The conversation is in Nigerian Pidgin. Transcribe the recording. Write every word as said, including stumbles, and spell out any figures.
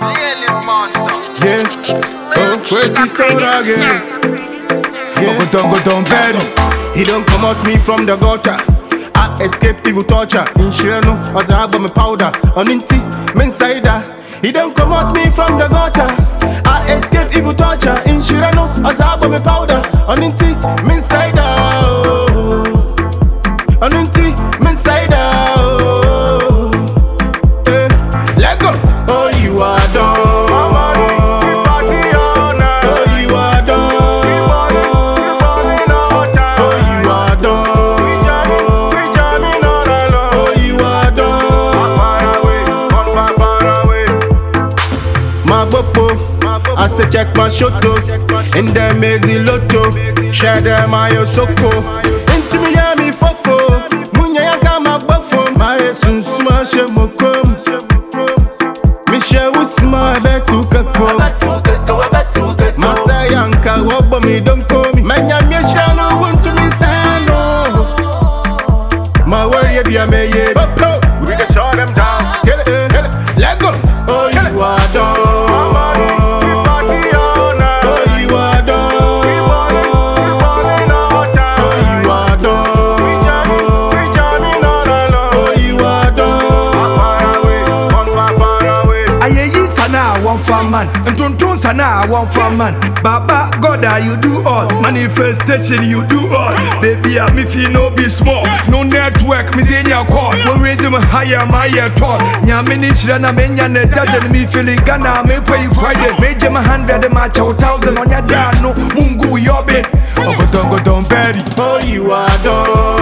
Playlist monster. Yeah, oh, where's his stone again? Yeah, go down, go down, bed. He don't come out me from the gutter. I escape evil torture. In Shirano, as I have my powder. On Inti, Mensaida. He don't come out me from the gutter. I escape evil torture. In Shirano, as I have my powder. On Inti, Mensaida. On Inti, Mensaida. Eh, let go. Oh, you are done. I say check my shotos in the mazy lotto. Share them my soko. Into me ya mi foko. Munya ya kama bafo. My sun smash mokom. Mi she usma betu kako. Masa yanka wobo mi don't call me. Manya mi shano want to me sano. My worry be a me ye. We can shut them down. Get it, get it. Let go. Oh, you are done. One for man, and Tontons and I one for man. Baba, God, you do all. Manifestation, you do all. Baby, I me feel no be small. No network, me in your call. We raise him higher, my year tall. Nyaminish, and I'm in your doesn't me feeling Ghana, me pay you credit. Major my hundred, match out thousand on your dad. No, Mungu, your bed. Oh, go down, go down, Betty. Oh, you are done.